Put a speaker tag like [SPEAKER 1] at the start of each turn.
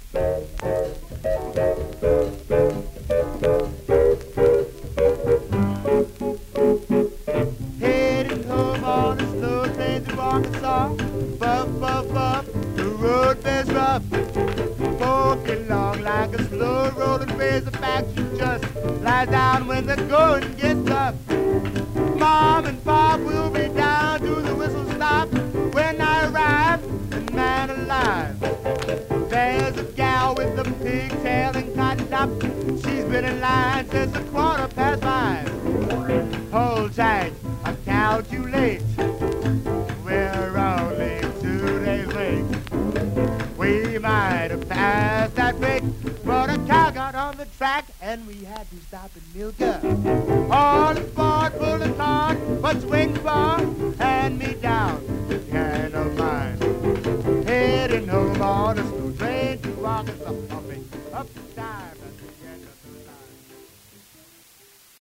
[SPEAKER 1] Heading home on a slow train through Arkansas. Buff, buff, buff, the road is rough. Poking along like a slow rolling razorback. You just lie down when the going gets tough. Mom and Pop will be down to the whistle stop when I arrive, and man alive, there's a gal with a pigtail and cotton top. She's been in line since 5:15. Hold tight, I calculate we're only 2 days late. We might have passed that break, but a cow got on the track and we had to stop and milk her. All aboard, pull the cart, but swing bar, hand me down the can of mine. Heading home on a slow train to Arkansas, up the time at the end of the line.